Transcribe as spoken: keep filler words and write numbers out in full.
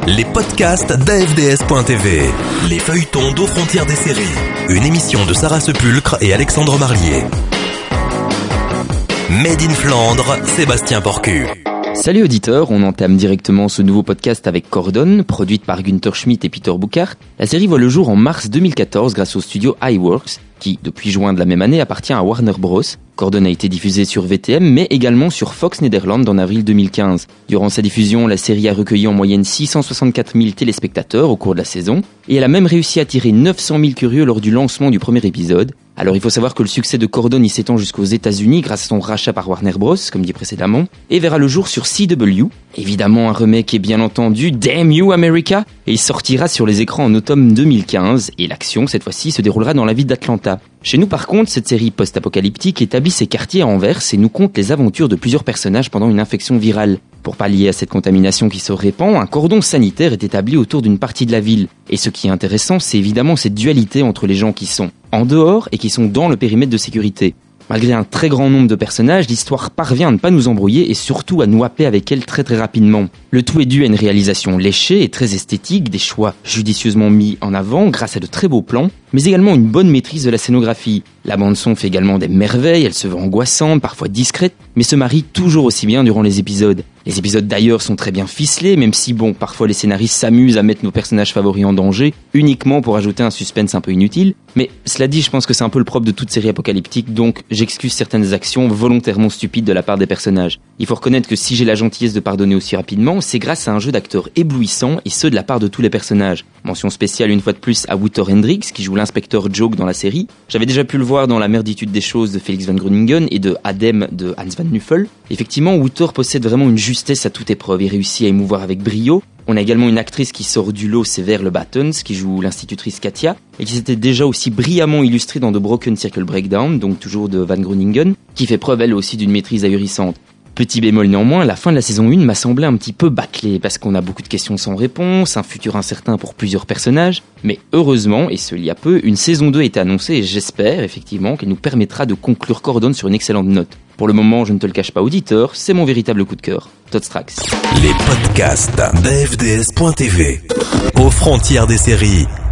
Les podcasts d'A F D S point T V. Les feuilletons d'aux frontières des séries. Une émission de Sarah Sepulcre et Alexandre Marlier. Made in Flandre, Sébastien Porcu. Salut auditeurs, on entame directement ce nouveau podcast avec Cordon, produite par Günther Schmidt et Peter Buchart. La série voit le jour en mars deux mille quatorze grâce au studio iWorks, qui, depuis juin de la même année, appartient à Warner Bros. Cordon a été diffusé sur V T M, mais également sur Fox Nederland en avril deux mille quinze. Durant sa diffusion, la série a recueilli en moyenne six cent soixante-quatre mille téléspectateurs au cours de la saison, et elle a même réussi à attirer neuf cent mille curieux lors du lancement du premier épisode. Alors il faut savoir que le succès de Cordon y s'étend jusqu'aux États-Unis grâce à son rachat par Warner Bros, comme dit précédemment, et verra le jour sur C W. Évidemment un remake est bien entendu Damn You America, et il sortira sur les écrans en automne deux mille quinze, et l'action cette fois-ci se déroulera dans la ville d'Atlanta. Chez nous par contre, cette série post-apocalyptique établit ses quartiers à Anvers et nous conte les aventures de plusieurs personnages pendant une infection virale. Pour pallier à cette contamination qui se répand, un cordon sanitaire est établi autour d'une partie de la ville. Et ce qui est intéressant, c'est évidemment cette dualité entre les gens qui sont en dehors et qui sont dans le périmètre de sécurité. Malgré un très grand nombre de personnages, l'histoire parvient à ne pas nous embrouiller et surtout à nous happer avec elle très très rapidement. Le tout est dû à une réalisation léchée et très esthétique, des choix judicieusement mis en avant grâce à de très beaux plans, mais également une bonne maîtrise de la scénographie. La bande-son fait également des merveilles, elle se veut angoissante, parfois discrète, mais se marie toujours aussi bien durant les épisodes. Les épisodes d'ailleurs sont très bien ficelés, même si bon, parfois les scénaristes s'amusent à mettre nos personnages favoris en danger, uniquement pour ajouter un suspense un peu inutile. Mais cela dit, je pense que c'est un peu le propre de toute série apocalyptique, donc j'excuse certaines actions volontairement stupides de la part des personnages. Il faut reconnaître que si j'ai la gentillesse de pardonner aussi rapidement, c'est grâce à un jeu d'acteurs éblouissant, et ce de la part de tous les personnages. Mention spéciale une fois de plus à Wouter Hendricks, qui joue l'inspecteur Joke dans la série. J'avais déjà pu le voir dans La merditude des choses de Felix van Groningen et de Adem de Hans van Nuffel. Effectivement, Wouter possède vraiment une justesse à toute épreuve et réussit à émouvoir avec brio. On a également une actrice qui sort du lot, c'est Verle Battens, qui joue l'institutrice Katia, et qui s'était déjà aussi brillamment illustrée dans The Broken Circle Breakdown, donc toujours de Van Groningen, qui fait preuve elle aussi d'une maîtrise ahurissante. Petit bémol néanmoins, la fin de la saison un m'a semblé un petit peu bâclée, parce qu'on a beaucoup de questions sans réponse, un futur incertain pour plusieurs personnages, mais heureusement, et ce il y a peu, une saison deux est annoncée et j'espère effectivement qu'elle nous permettra de conclure Cordon sur une excellente note. Pour le moment, je ne te le cache pas auditeur, c'est mon véritable coup de cœur. Totstrax. Les podcasts d'A F D S point T V. Aux frontières des séries.